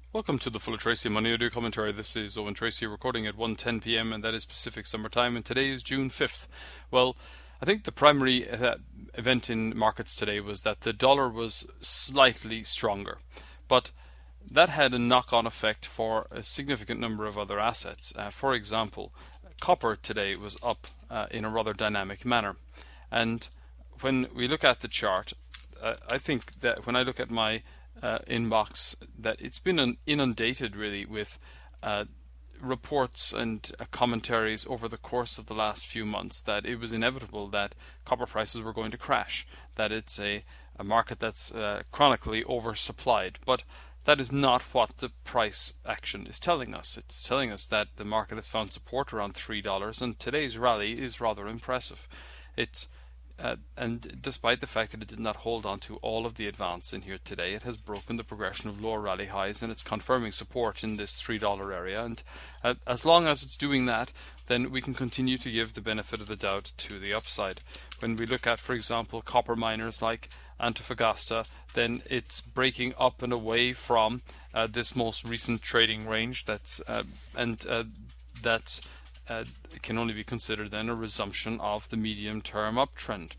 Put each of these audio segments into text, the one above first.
Welcome to the Full of Tracy Money Audio Commentary. This is Owen Tracy recording at 1:10 p.m. and that is Pacific Summer Time, and today is June 5th. Well, I think the primary event in markets today was that the dollar was slightly stronger, but that had a knock-on effect for a significant number of other assets. For example, copper today was up in a rather dynamic manner, and when we look at the chart, I think that when I look at my inbox, that it's been inundated really with reports and commentaries over the course of the last few months that it was inevitable that copper prices were going to crash, that it's a market that's chronically oversupplied. But that is not what the price action is telling us. It's telling us that the market has found support around $3, and today's rally is rather impressive. And despite the fact that it did not hold on to all of the advance in here today, it has broken the progression of lower rally highs, and it's confirming support in this $3 area. And as long as it's doing that, then we can continue to give the benefit of the doubt to the upside. When we look at, for example, copper miners like Antofagasta, then it's breaking up and away from this most recent trading range. It can only be considered then a resumption of the medium-term uptrend.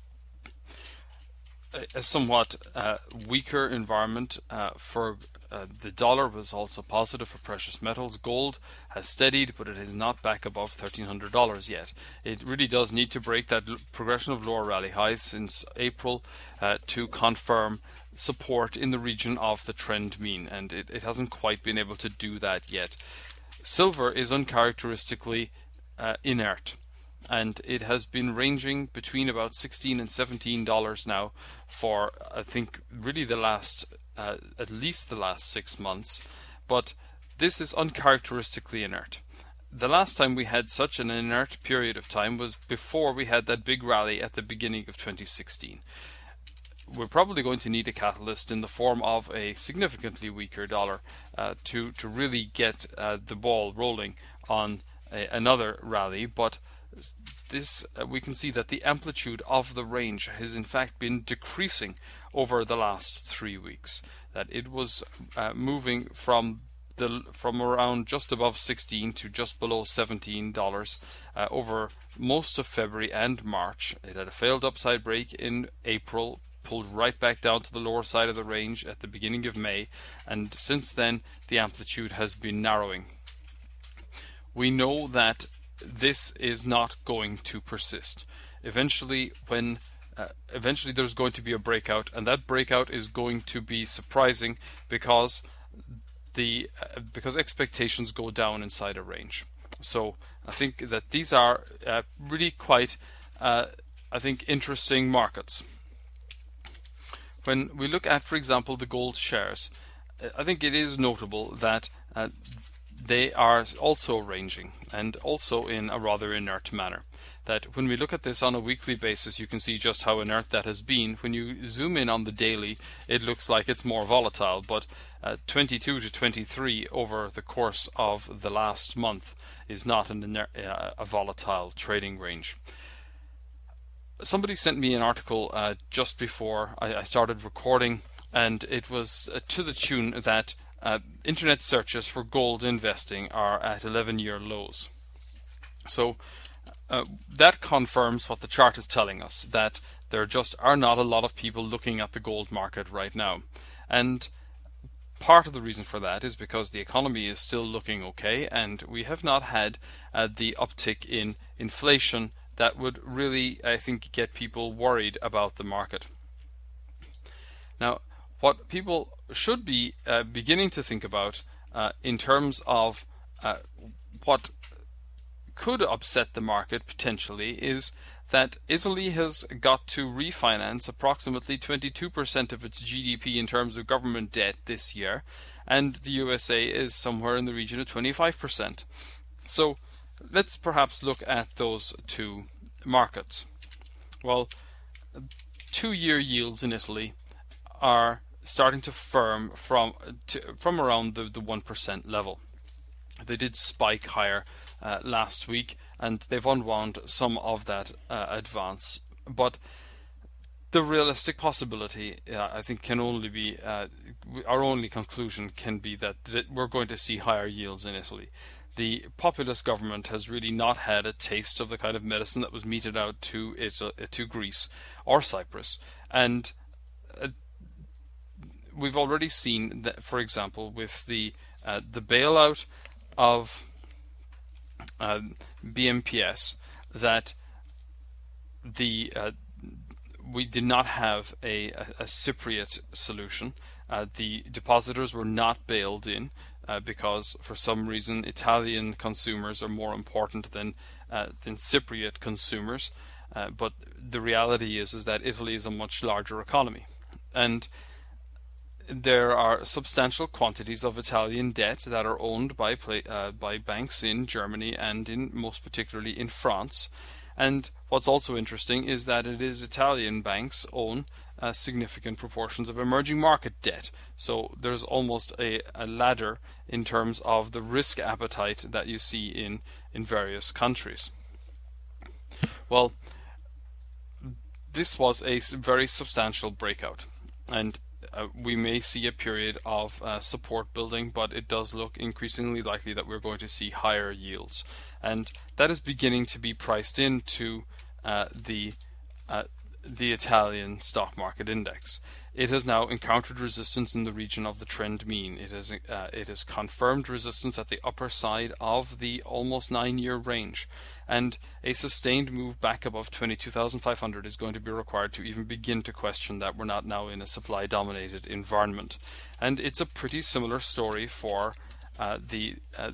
A somewhat weaker environment for the dollar was also positive for precious metals. Gold has steadied, but it is not back above $1,300 yet. It really does need to break that progression of lower rally highs since April to confirm support in the region of the trend mean, and it hasn't quite been able to do that yet. Silver is uncharacteristically inert, and it has been ranging between about $16 and $17 now for, I think, really the last at least the last 6 months. But this is uncharacteristically inert. The last time we had such an inert period of time was before we had that big rally at the beginning of 2016. We're probably going to need a catalyst in the form of a significantly weaker dollar to really get the ball rolling on another rally. But this we can see that the amplitude of the range has in fact been decreasing over the last 3 weeks. That it was moving from around just above 16 to just below $17 over most of February and March. It had a failed upside break in April, pulled right back down to the lower side of the range at the beginning of May, and since then the amplitude has been narrowing. We know that this is not going to persist. Eventually there's going to be a breakout, and that breakout is going to be surprising because expectations go down inside a range. So I think that these are really quite interesting markets. When we look at, for example, the gold shares, I think it is notable that they are also ranging, and also in a rather inert manner. That when we look at this on a weekly basis, you can see just how inert that has been. When you zoom in on the daily, it looks like it's more volatile, but 22 to 23 over the course of the last month is not a volatile trading range. Somebody sent me an article just before I started recording, and it was to the tune that internet searches for gold investing are at 11-year lows. So that confirms what the chart is telling us, that there just are not a lot of people looking at the gold market right now. And part of the reason for that is because the economy is still looking okay, and we have not had the uptick in inflation that would really, I think, get people worried about the market. Now, what people should be beginning to think about in terms of what could upset the market potentially is that Italy has got to refinance approximately 22% of its GDP in terms of government debt this year, and the USA is somewhere in the region of 25%. So let's perhaps look at those two markets. Well, 2-year yields in Italy are starting to firm from around the 1% level. They did spike higher last week, and they've unwound some of that advance. But the realistic possibility, I think, can only be our only conclusion can be that we're going to see higher yields in Italy. The populist government has really not had a taste of the kind of medicine that was meted out to Greece or Cyprus, and we've already seen that, for example, with the bailout of BMPS, that we did not have a Cypriot solution. The depositors were not bailed in because, for some reason, Italian consumers are more important than Cypriot consumers. But the reality is that Italy is a much larger economy, and there are substantial quantities of Italian debt that are owned by banks in Germany and most particularly in France. And what's also interesting is that it is Italian banks own significant proportions of emerging market debt. So there's almost a ladder in terms of the risk appetite that you see in various countries. Well, this was a very substantial breakout, and we may see a period of support building, but it does look increasingly likely that we're going to see higher yields, and that is beginning to be priced into the Italian stock market index. It has now encountered resistance in the region of the trend mean. It has confirmed resistance at the upper side of the almost 9-year range, and a sustained move back above 22,500 is going to be required to even begin to question that we're not now in a supply-dominated environment. And it's a pretty similar story for the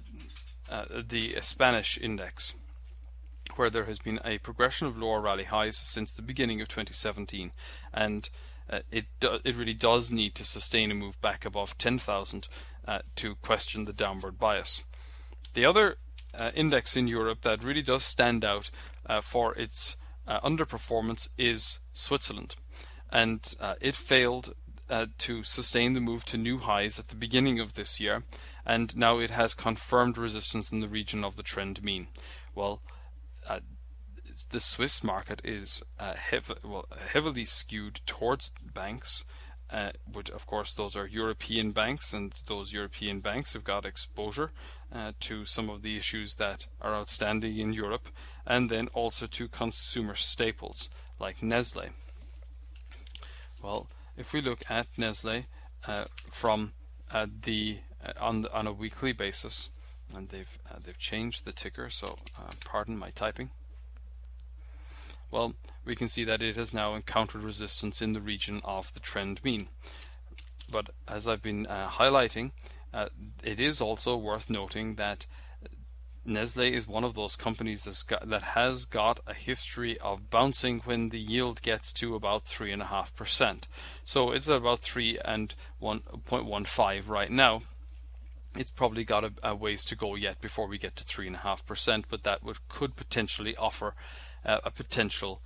Spanish index, where there has been a progression of lower rally highs since the beginning of 2017, and it really does need to sustain a move back above 10,000 to question the downward bias. The other index in Europe that really does stand out for its underperformance is Switzerland, and it failed to sustain the move to new highs at the beginning of this year, and now it has confirmed resistance in the region of the trend mean. Well, the Swiss market is heavily skewed towards banks, which of course those are European banks, and those European banks have got exposure to some of the issues that are outstanding in Europe, and then also to consumer staples like Nestle. Well, if we look at Nestle from on a weekly basis, and they've changed the ticker, so pardon my typing. Well, we can see that it has now encountered resistance in the region of the trend mean. But as I've been highlighting, it is also worth noting that Nestle is one of those companies that has got a history of bouncing when the yield gets to about 3.5%. So it's at about 3 and 1.15 right now. It's probably got a ways to go yet before we get to 3.5%, but that could potentially offer a potential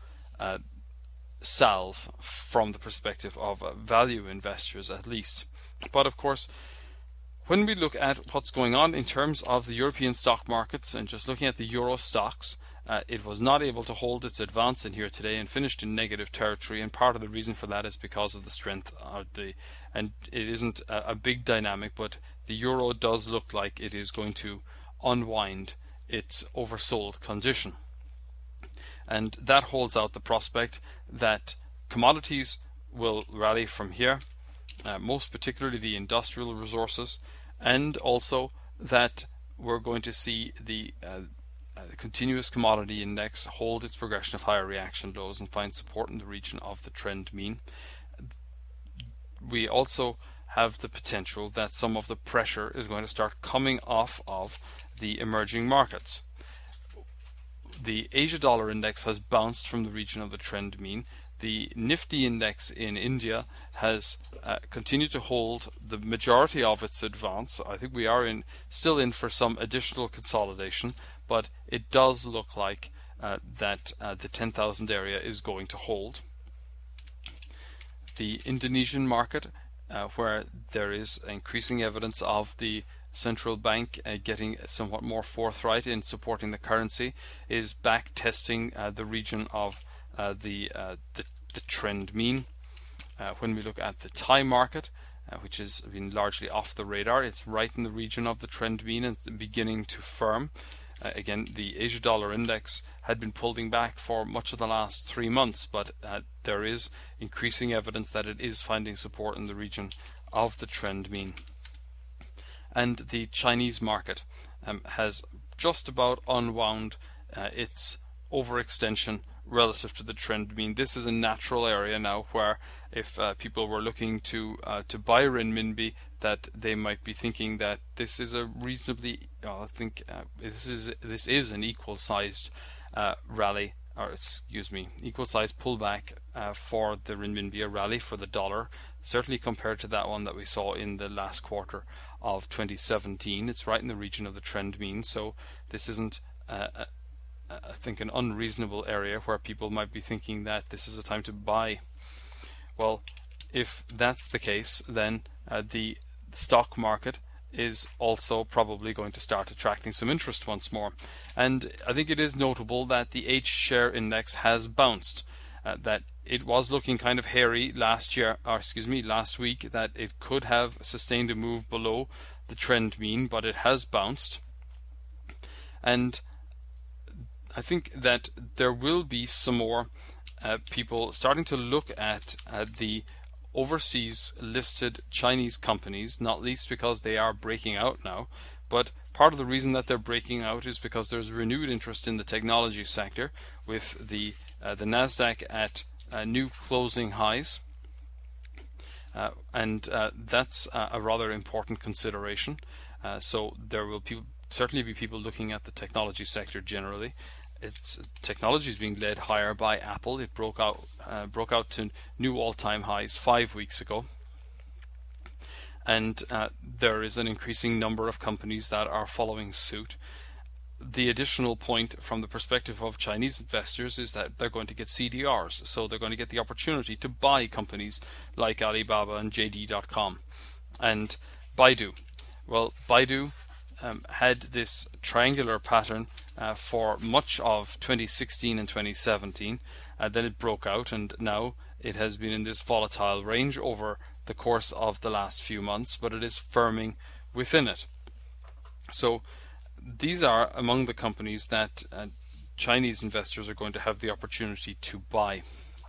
salve from the perspective of value investors at least. But of course, when we look at what's going on in terms of the European stock markets and just looking at the Euro stocks, it was not able to hold its advance in here today and finished in negative territory, and part of the reason for that is because of the strength of and it isn't a big dynamic, but the Euro does look like it is going to unwind its oversold condition. And that holds out the prospect that commodities will rally from here, most particularly the industrial resources, and also that we're going to see the continuous commodity index hold its progression of higher reaction lows and find support in the region of the trend mean. We also have the potential that some of the pressure is going to start coming off of the emerging markets. The Asia dollar index has bounced from the region of the trend mean. The Nifty index in India has continued to hold the majority of its advance. I think we are still in for some additional consolidation, but it does look like that the 10,000 area is going to hold. The Indonesian market, where there is increasing evidence of the central bank getting somewhat more forthright in supporting the currency, is back testing the region of the the trend mean. When we look at the Thai market, which has been largely off the radar, it's right in the region of the trend mean and it's beginning to firm. Again, the Asia dollar index had been pulling back for much of the last 3 months, but there is increasing evidence that it is finding support in the region of the trend mean. And the Chinese market has just about unwound its overextension relative to the trend mean. This is a natural area now where if people were looking to buy renminbi, that they might be thinking that this is a reasonably, this is an equal-sized rally, or equal-sized pullback for the renminbi, a rally for the dollar, certainly compared to that one that we saw in the last quarter of 2017. It's right in the region of the trend mean, so this isn't I think an unreasonable area where people might be thinking that this is a time to buy. Well, if that's the case, then the stock market is also probably going to start attracting some interest once more. And I think it is notable that the H-share index has bounced. That it was looking kind of hairy last week, that it could have sustained a move below the trend mean, but it has bounced. And I think that there will be some more people starting to look at the overseas listed Chinese companies, not least because they are breaking out now. But part of the reason that they're breaking out is because there's renewed interest in the technology sector, with the Nasdaq at new closing highs, and that's a rather important consideration. So there will certainly be people looking at the technology sector generally. Its technology is being led higher by Apple. It broke out to new all-time highs 5 weeks ago, and there is an increasing number of companies that are following suit. The additional point from the perspective of Chinese investors is that they're going to get CDRs, so they're going to get the opportunity to buy companies like Alibaba and JD.com. And Baidu. Well, Baidu had this triangular pattern for much of 2016 and 2017. Then it broke out, and now it has been in this volatile range over the course of the last few months, but it is firming within it. So these are among the companies that Chinese investors are going to have the opportunity to buy.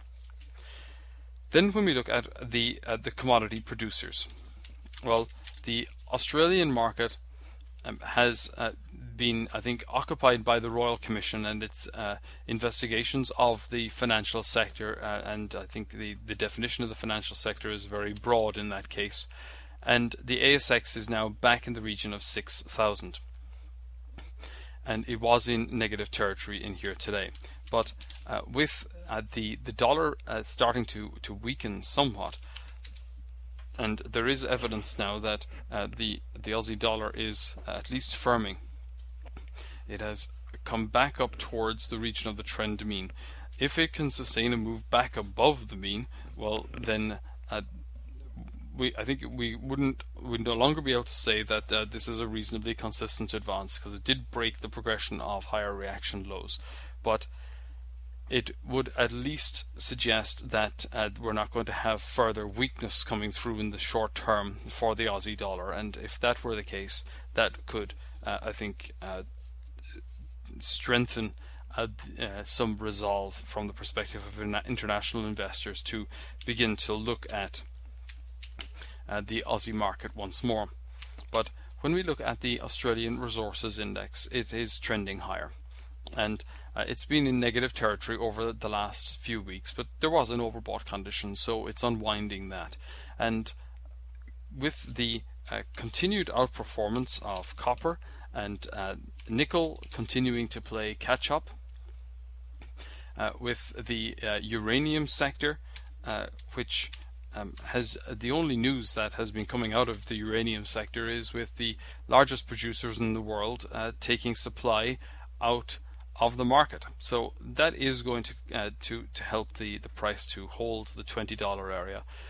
Then when we look at the commodity producers, well, the Australian market has been, I think, occupied by the Royal Commission and its investigations of the financial sector, and I think the definition of the financial sector is very broad in that case. And the ASX is now back in the region of 6,000. And it was in negative territory in here today. But with the dollar starting to weaken somewhat, and there is evidence now that the Aussie dollar is at least firming. It has come back up towards the region of the trend mean. If it can sustain a move back above the mean, well, then I think we'd no longer be able to say that this is a reasonably consistent advance, because it did break the progression of higher reaction lows. But it would at least suggest that we're not going to have further weakness coming through in the short term for the Aussie dollar. And if that were the case, that could, I think, strengthen some resolve from the perspective of international investors to begin to look at the Aussie market once more. But when we look at the Australian Resources Index, it is trending higher. And it's been in negative territory over the last few weeks, but there was an overbought condition, so it's unwinding that. And with the continued outperformance of copper and nickel continuing to play catch up, with the uranium sector, which has the only news that has been coming out of the uranium sector is with the largest producers in the world taking supply out of the market. So that is going to help the price to hold the $20 area.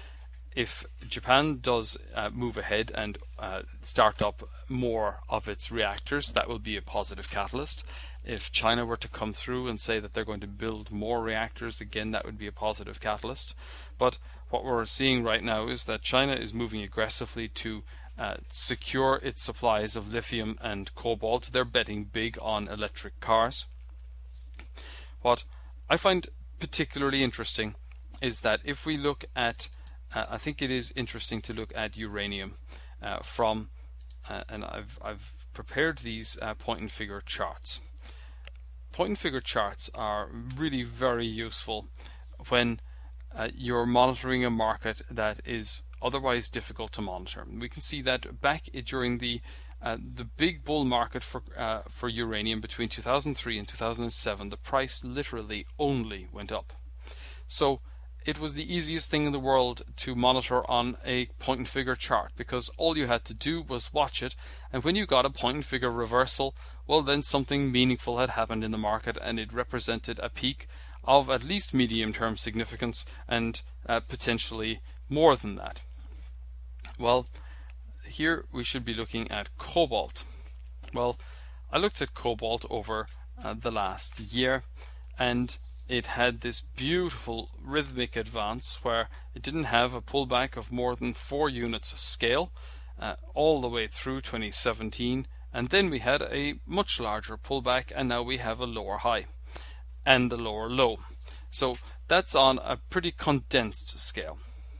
if Japan does move ahead and start up more of its reactors, that will be a positive catalyst. If China were to come through and say that they're going to build more reactors, again, that would be a positive catalyst. But what we're seeing right now is that China is moving aggressively to secure its supplies of lithium and cobalt. They're betting big on electric cars. What I find particularly interesting is that if we look at, I think it is interesting to look at uranium from, and I've prepared these point and figure charts. Point and figure charts are really very useful when you're monitoring a market that is otherwise difficult to monitor. We can see that back during the big bull market for uranium between 2003 and 2007, the price literally only went up. So it was the easiest thing in the world to monitor on a point and figure chart, because all you had to do was watch it, and when you got a point and figure reversal, well, then something meaningful had happened in the market, and it represented a peak of at least medium-term significance, and potentially more than that. Well, here we should be looking at cobalt. Well, I looked at cobalt over the last year, and it had this beautiful rhythmic advance where it didn't have a pullback of more than 4 units of scale all the way through 2017, and then we had a much larger pullback, and now we have a lower high and a lower low. So that's on a pretty condensed scale.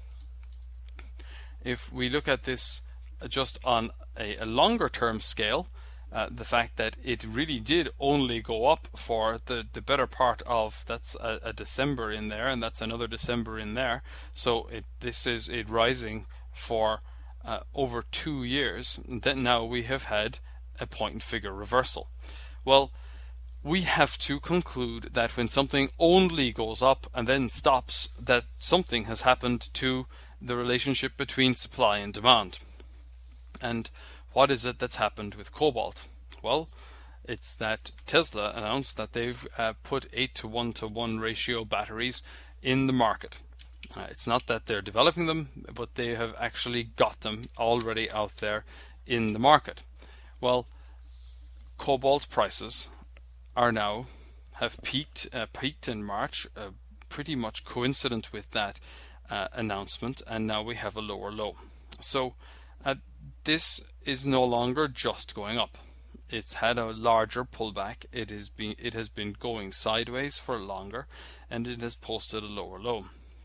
If we look at this just on a longer term scale, the fact that it really did only go up for the better part of, that's a December in there, and that's another December in there, so this is it rising for over 2 years. Then now we have had a point and figure reversal. Well, we have to conclude that when something only goes up and then stops, that something has happened to the relationship between supply and demand. And what is it that's happened with cobalt? Well, it's that Tesla announced that they've put 8-to-1-to-1 ratio batteries in the market. It's not that they're developing them, but they have actually got them already out there in the market. Well, cobalt prices are now have peaked in March, pretty much coincident with that announcement, and now we have a lower low. So this is no longer just going up. It's had a larger pullback. It has been going sideways for longer, and it has posted a lower low.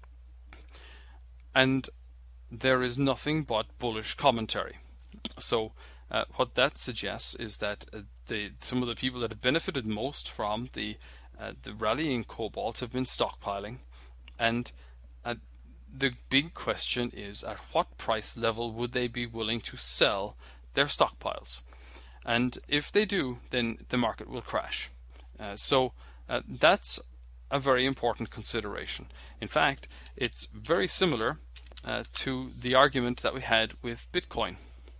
And there is nothing but bullish commentary. So what that suggests is that some of the people that have benefited most from the rally in cobalt have been stockpiling, and the big question is, at what price level would they be willing to sell their stockpiles? And if they do, then the market will crash. So that's a very important consideration. In fact, it's very similar to the argument that we had with Bitcoin.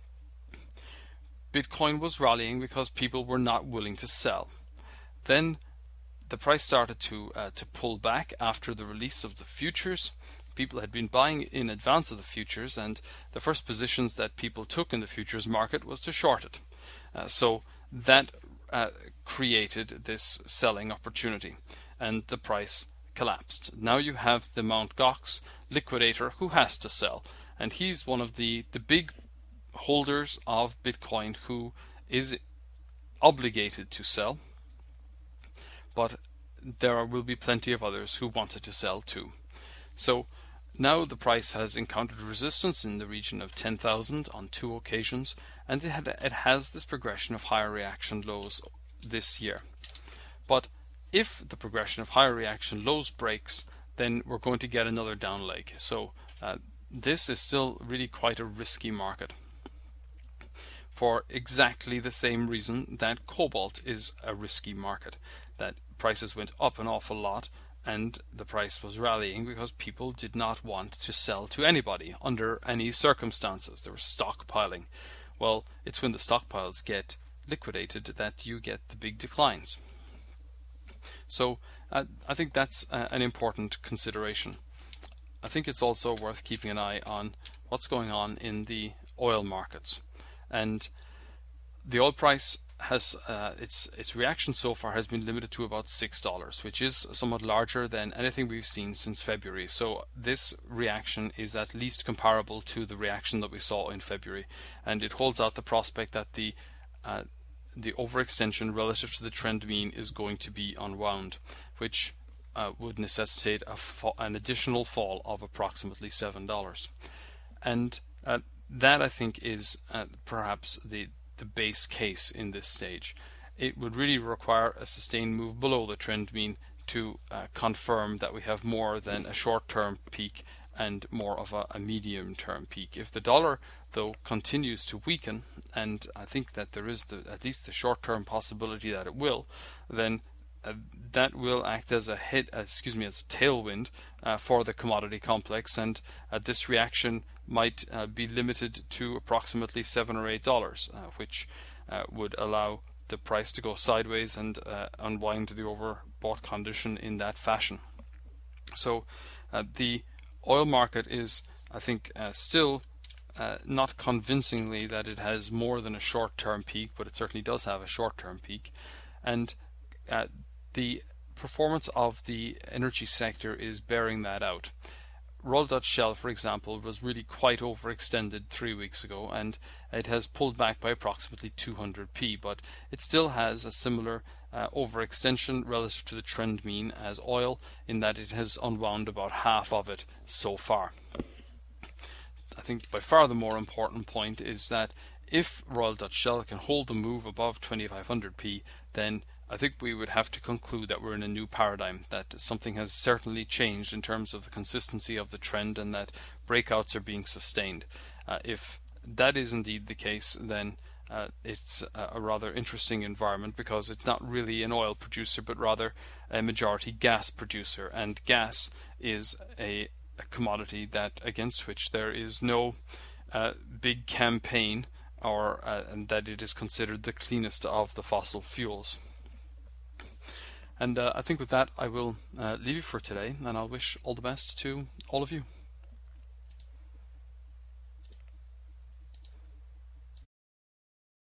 Bitcoin was rallying because people were not willing to sell. Then the price started to pull back after the release of the futures. People had been buying in advance of the futures, and the first positions that people took in the futures market was to short it. So that created this selling opportunity, and the price collapsed. Now you have the Mt. Gox liquidator who has to sell, and he's one of the big holders of Bitcoin who is obligated to sell, but there will be plenty of others who wanted to sell too. So now the price has encountered resistance in the region of 10,000 on 2 occasions, and it has this progression of higher reaction lows this year. But if the progression of higher reaction lows breaks, then we're going to get another down leg. So this is still really quite a risky market, for exactly the same reason that cobalt is a risky market, that prices went up an awful lot, and the price was rallying because people did not want to sell to anybody under any circumstances. They were stockpiling. Well, it's when the stockpiles get liquidated that you get the big declines. So I think that's an important consideration. I think it's also worth keeping an eye on what's going on in the oil markets. And the oil price has its reaction so far has been limited to about $6, which is somewhat larger than anything we've seen since February. So this reaction is at least comparable to the reaction that we saw in February, and it holds out the prospect that the overextension relative to the trend mean is going to be unwound, which would necessitate an additional fall of approximately $7. And that, I think, is perhaps the base case in this stage. It would really require a sustained move below the trend mean to confirm that we have more than a short-term peak and more of a medium-term peak. If the dollar, though, continues to weaken, and I think that there is at least the short-term possibility that it will, then that will act as a tailwind for the commodity complex, and this reaction might be limited to approximately $7 or $8, which would allow the price to go sideways and unwind the overbought condition in that fashion. So the oil market is, I think, still not convincingly that it has more than a short-term peak, but it certainly does have a short-term peak. And the performance of the energy sector is bearing that out. Royal Dutch Shell, for example, was really quite overextended 3 weeks ago, and it has pulled back by approximately 200p, but it still has a similar overextension relative to the trend mean as oil, in that it has unwound about half of it so far. I think by far the more important point is that if Royal Dutch Shell can hold the move above 2500p, then I think we would have to conclude that we're in a new paradigm, that something has certainly changed in terms of the consistency of the trend, and that breakouts are being sustained. If that is indeed the case, then it's a rather interesting environment, because it's not really an oil producer but rather a majority gas producer, and gas is a commodity that against which there is no big campaign, or and that it is considered the cleanest of the fossil fuels. And I think with that I will leave you for today, and I'll wish all the best to all of you.